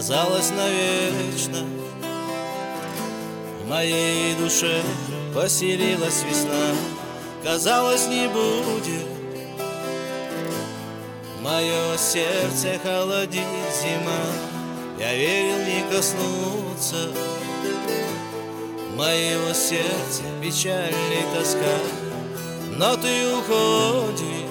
казалось навечно. В моей душе поселилась весна, казалось, не будет. Мое сердце холодит зима, я верил не коснуться. Моего сердца печальная тоска, но ты уходишь.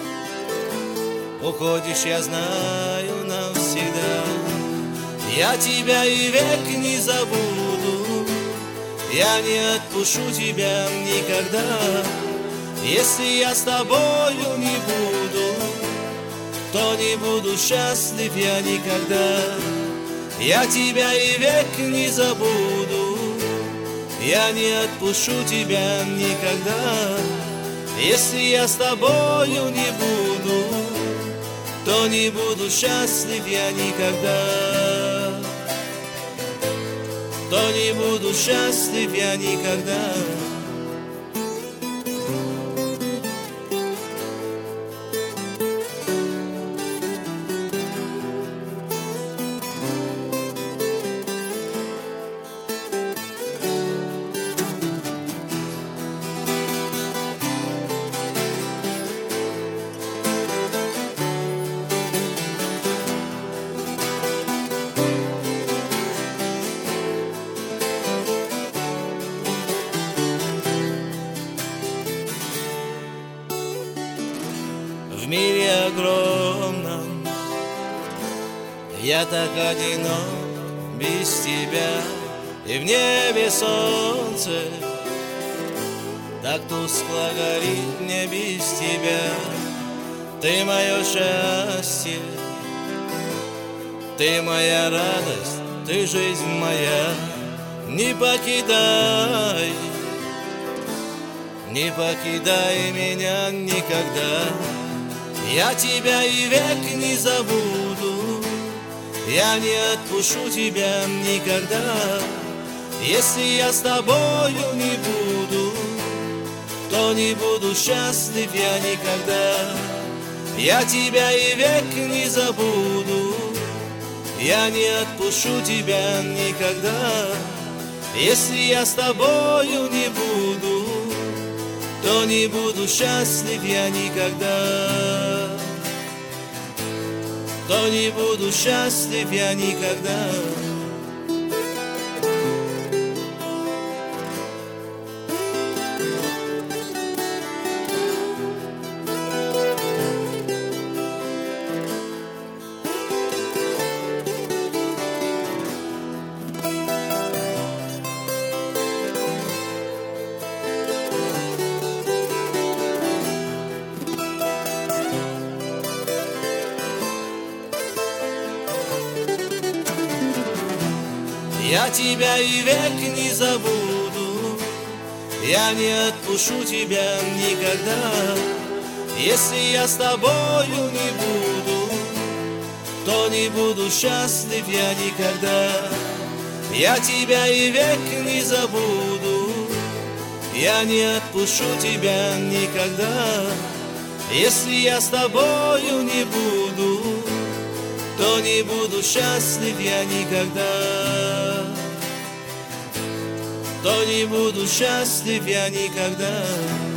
Уходишь, я знаю, навсегда. Я тебя и век не забуду, я не отпущу тебя никогда. Если я с тобою не буду, то не буду счастлив я никогда. Я тебя и век не забуду, я не отпущу тебя никогда. Если я с тобою не буду, то не буду счастлив я никогда. То не буду счастлив я никогда. В мире огромном я так одинок без тебя, и в небе солнце так тускло горит мне без тебя. Ты мое счастье, ты моя радость, ты жизнь моя. Не покидай, не покидай меня никогда. Я тебя и век не забуду, я не отпущу тебя никогда. Если я с тобою не буду, то не буду счастлив я никогда. Я тебя и век не забуду, я не отпущу тебя никогда. Если я с тобою не буду, то не буду счастлив я никогда. То не буду счастлив я никогда. Я тебя и век не забуду, я не отпущу тебя никогда. Если я с тобою не буду, то не буду счастлив я никогда. Я тебя и век не забуду, я не отпущу тебя никогда. Если я с тобою не буду, то не буду счастлив я никогда. То не буду счастлив я никогда.